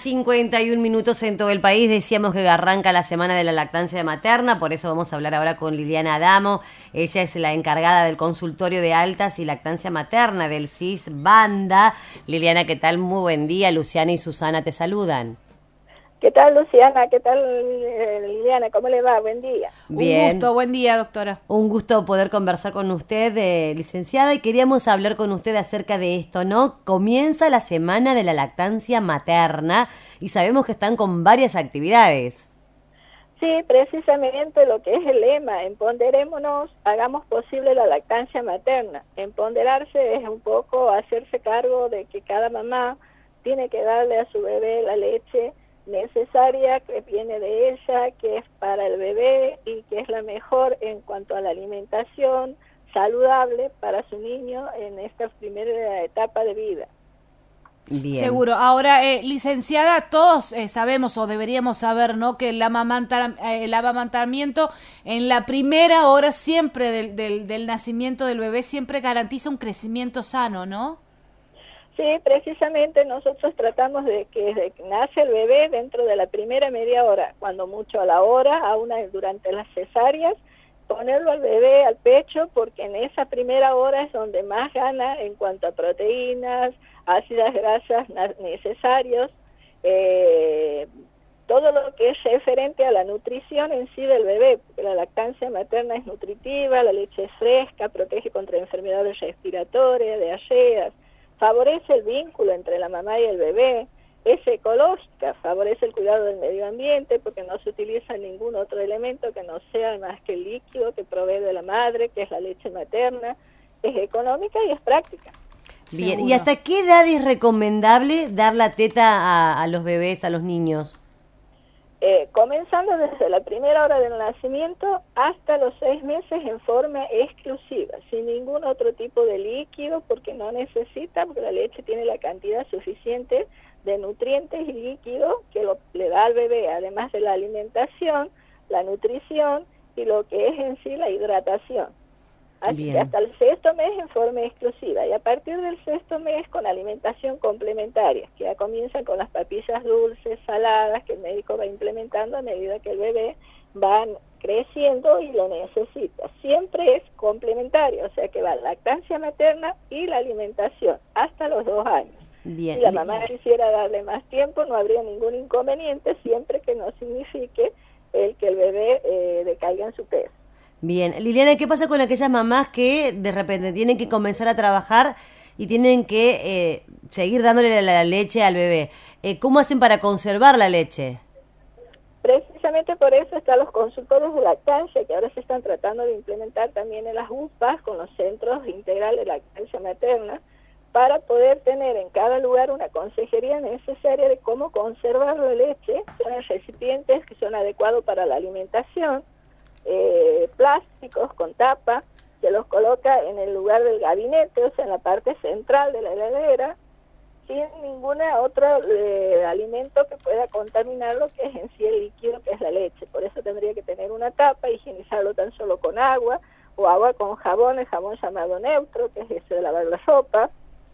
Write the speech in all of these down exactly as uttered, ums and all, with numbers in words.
cincuenta y un minutos en todo el país. Decíamos que arranca la semana de la lactancia materna, por eso vamos a hablar ahora con Liliana Adamo. Ella es la encargada del consultorio de altas y lactancia materna del C I S Banda. Liliana, ¿qué tal? Muy buen día. Luciana y Susana te saludan. ¿Qué tal, Luciana? ¿Qué tal, eh, Liliana? ¿Cómo le va? Buen día. Bien. Un gusto, buen día, doctora. Un gusto poder conversar con usted, eh, licenciada, y queríamos hablar con usted acerca de esto, ¿no? Comienza la semana de la lactancia materna y sabemos que están con varias actividades. Sí, precisamente lo que es el lema, empoderémonos, hagamos posible la lactancia materna. Empoderarse es un poco hacerse cargo de que cada mamá tiene que darle a su bebé la leche necesaria que viene de ella, que es para el bebé y que es la mejor en cuanto a la alimentación saludable para su niño en esta primera etapa de vida. Bien. Seguro. Ahora, eh, licenciada, todos eh, sabemos o deberíamos saber, ¿no?, que el, amamanta, eh, el amamantamiento en la primera hora siempre del, del, del nacimiento del bebé siempre garantiza un crecimiento sano, ¿no? Sí, precisamente nosotros tratamos de que desde que nace el bebé, dentro de la primera media hora, cuando mucho a la hora, a una durante las cesáreas, ponerlo al bebé al pecho, porque en esa primera hora es donde más gana en cuanto a proteínas, ácidas grasas necesarios, eh, todo lo que es referente a la nutrición en sí del bebé, porque la lactancia materna es nutritiva, la leche es fresca, protege contra enfermedades respiratorias, diarreas, favorece el vínculo entre la mamá y el bebé, es ecológica, favorece el cuidado del medio ambiente porque no se utiliza ningún otro elemento que no sea más que el líquido que provee de la madre, que es la leche materna, es económica y es práctica. Bien, ¿y hasta qué edad es recomendable dar la teta a, a los bebés, a los niños? Eh, comenzando desde la primera hora del nacimiento hasta los seis meses en forma exclusiva, sin ningún otro tipo de líquido, porque no necesita, porque la leche tiene la cantidad suficiente de nutrientes y líquidos que lo, le da al bebé, además de la alimentación, la nutrición y lo que es en sí la hidratación. Así que hasta el sexto mes en forma exclusiva, y a partir del sexto mes con alimentación complementaria, que ya comienzan con las papillas dulces, saladas, que el médico va implementando a medida que el bebé va creciendo y lo necesita. Siempre es complementario, o sea que va la lactancia materna y la alimentación hasta los dos años. Bien. Si la mamá quisiera darle más tiempo, no habría ningún inconveniente, siempre que no signifique el que el bebé eh, decaiga en su peso. Bien, Liliana, ¿qué pasa con aquellas mamás que de repente tienen que comenzar a trabajar y tienen que eh, seguir dándole la, la leche al bebé? Eh, ¿Cómo hacen para conservar la leche? Precisamente por eso están los consultorios de lactancia, que ahora se están tratando de implementar también en las U P As con los centros integrales de lactancia materna, para poder tener en cada lugar una consejería necesaria de cómo conservar la leche. Son recipientes que son adecuados para la alimentación, Eh, plásticos con tapa, se los coloca en el lugar del gabinete, o sea, en la parte central de la heladera, sin ningún otro eh, alimento que pueda contaminar lo que es en sí el líquido que es la leche. Por eso tendría que tener una tapa, higienizarlo tan solo con agua, o agua con jabón, el jabón llamado neutro, que es ese de lavar la ropa.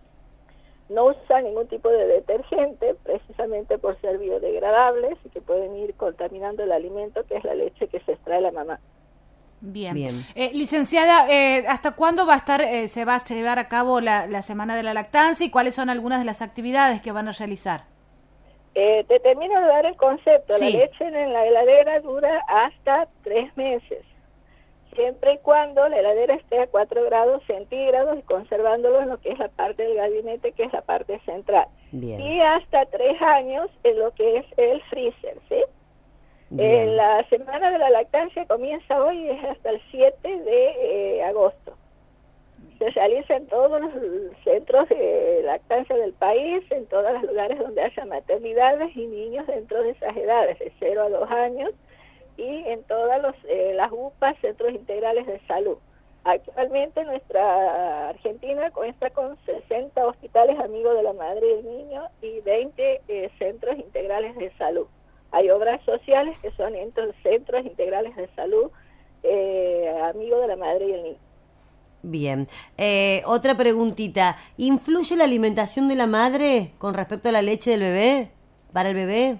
No usa ningún tipo de detergente, precisamente por ser biodegradables y que pueden ir contaminando el alimento, que es la leche que se extrae la mamá. Bien. Bien. Eh, licenciada, eh, ¿hasta cuándo va a estar, eh, se va a llevar a cabo la, la Semana de la Lactancia y cuáles son algunas de las actividades que van a realizar? Eh, te termino de dar el concepto. Sí. La leche en la heladera dura hasta tres meses. Siempre y cuando la heladera esté a cuatro grados centígrados y conservándolo en lo que es la parte del gabinete, que es la parte central. Bien. Y hasta tres años en lo que es el freezer, ¿sí? Eh, la semana de la lactancia comienza hoy y es hasta el siete de eh, agosto. Se realiza en todos los centros de lactancia del país, en todos los lugares donde haya maternidades y niños dentro de esas edades, de cero a dos años, y en todas los, eh, las U P As, Centros Integrales de Salud. Actualmente nuestra Argentina cuenta con sesenta hospitales amigos de la madre y el niño y veinte eh, centros integrales de salud. Hay obras sociales que son entre centros integrales de salud eh, amigos de la madre y el niño. Bien. Eh, otra preguntita. ¿Influye la alimentación de la madre con respecto a la leche del bebé? para el bebé?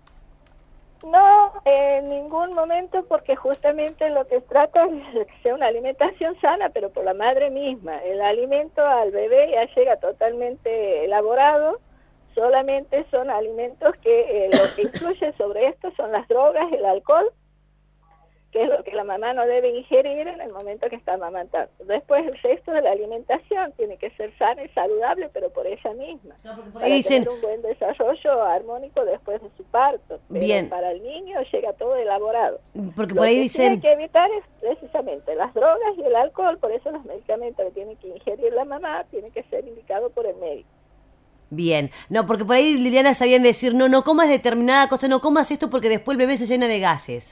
No, en ningún momento, porque justamente lo que se trata es de que sea una alimentación sana, pero por la madre misma. El alimento al bebé ya llega totalmente elaborado, solamente son alimentos que eh, lo que influye sobre esto son las drogas, el alcohol, que es lo que la mamá no debe ingerir en el momento que está amamantando. Después el resto de la alimentación tiene que ser sana y saludable, pero por ella misma, no, por para dicen... tener un buen desarrollo armónico después de su parto. Pero bien, para el niño llega todo elaborado. Porque por ahí lo que dicen... hay que evitar es precisamente las drogas y el alcohol, por eso los medicamentos que tiene que ingerir la mamá tienen que ser indicados por el médico. Bien, no, porque por ahí, Liliana, sabían decir, no, no comas determinada cosa, no comas esto porque después el bebé se llena de gases.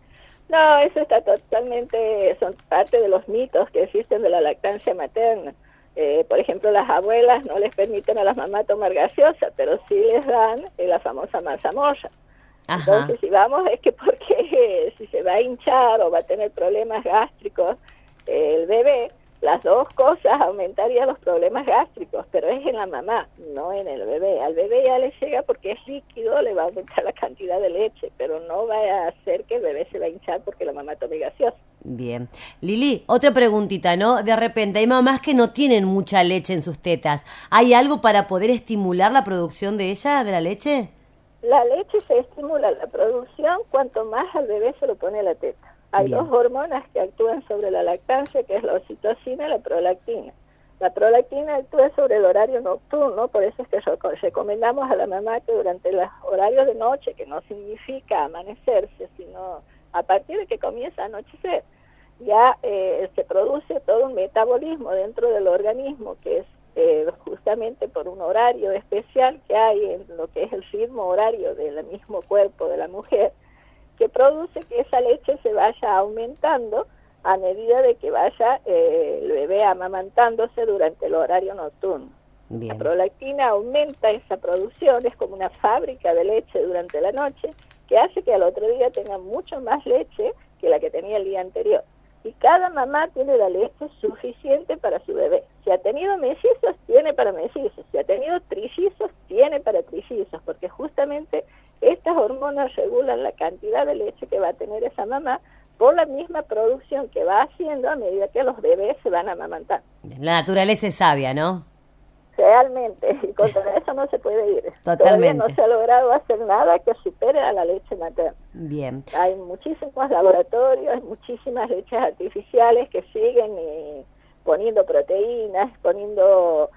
No, eso está totalmente, son parte de los mitos que existen de la lactancia materna. Eh, por ejemplo, las abuelas no les permiten a las mamás tomar gaseosa, pero sí les dan eh, la famosa mazamorra. Entonces, si vamos, es que porque eh, si se va a hinchar o va a tener problemas gástricos eh, el bebé, las dos cosas aumentarían los problemas gástricos, pero es en la mamá, no en el bebé. Al bebé ya le llega porque es líquido, le va a aumentar la cantidad de leche, pero no va a hacer que el bebé se va a hinchar porque la mamá tome gaseosa. Bien. Lili, otra preguntita, ¿no? De repente hay mamás que no tienen mucha leche en sus tetas. ¿Hay algo para poder estimular la producción de ella, de la leche? La leche se estimula la producción cuanto más al bebé se lo pone la teta. Hay Bien. dos hormonas que actúan sobre la lactancia, que es la oxitocina y la prolactina. La prolactina actúa sobre el horario nocturno, por eso es que recomendamos a la mamá que durante los horarios de noche, que no significa amanecerse, sino a partir de que comienza a anochecer, ya eh, se produce todo un metabolismo dentro del organismo, que es eh, justamente por un horario especial que hay en lo que es el ritmo horario del mismo cuerpo de la mujer, que produce que esa leche se vaya aumentando a medida de que vaya eh, el bebé amamantándose durante el horario nocturno. Bien. La prolactina aumenta esa producción, es como una fábrica de leche durante la noche, que hace que al otro día tenga mucho más leche que la que tenía el día anterior. Y cada mamá tiene la leche suficiente para su bebé. Si ha tenido mellizos, tiene para mellizos. Si ha tenido trillizos, tiene para trillizos, porque justamente estas hormonas regulan la cantidad de leche que va a tener esa mamá por la misma producción que va haciendo a medida que los bebés se van amamantando. La naturaleza es sabia, ¿no? Realmente, y contra eso no se puede ir. Totalmente. Todavía no se ha logrado hacer nada que supere a la leche materna. Bien. Hay muchísimos laboratorios, hay muchísimas leches artificiales que siguen eh, poniendo proteínas, poniendo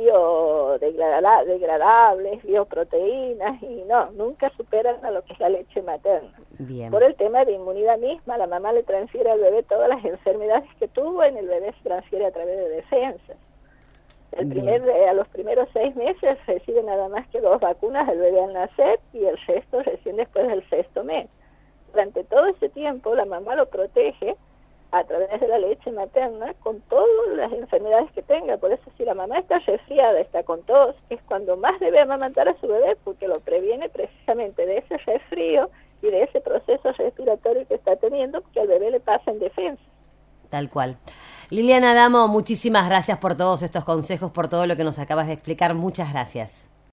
biodegradables, bioproteínas, y no, nunca superan a lo que es la leche materna. Bien. Por el tema de inmunidad misma, la mamá le transfiere al bebé todas las enfermedades que tuvo, en el bebé se transfiere a través de defensas. El primer, a los primeros seis meses recibe nada más que dos vacunas el bebé al nacer y el resto recién después del sexto mes. Durante todo ese tiempo la mamá lo protege a través de la leche materna con todas las enfermedades que tenga. Por eso si la mamá está resfriada, está con tos, es cuando más debe amamantar a su bebé, porque lo previene precisamente de ese resfrío y de ese proceso respiratorio que está teniendo, porque al bebé le pasa en defensa. Tal cual. Liliana Adamo, muchísimas gracias por todos estos consejos, por todo lo que nos acabas de explicar. Muchas gracias.